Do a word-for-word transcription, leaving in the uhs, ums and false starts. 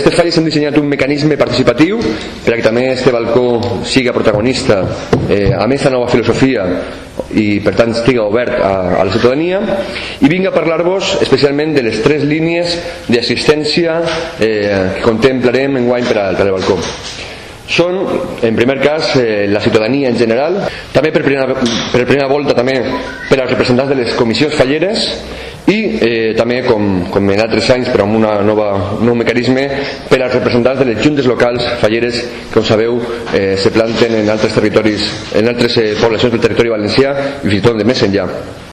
Aquestes falles han dissenyat un mecanisme participatiu perquè també este balcó siga protagonista eh, amb aquesta nova filosofia i per tant estiga obert a, a la ciutadania, i vinc a parlar-vos especialment de les tres línies d'assistència eh, que contemplarem enguany per, a, per al balcó. Són, en primer cas, eh, la ciutadania en general, també per primera, per primera volta també per als representants de les comissions falleres, i eh, també, com, com en altres anys, però amb una nova, un nou mecanisme, per als representants de les juntes locals falleres que, com sabeu, eh, se planten en altres territoris, en altres eh, poblacions del territori valencià i fins i tot de més enllà.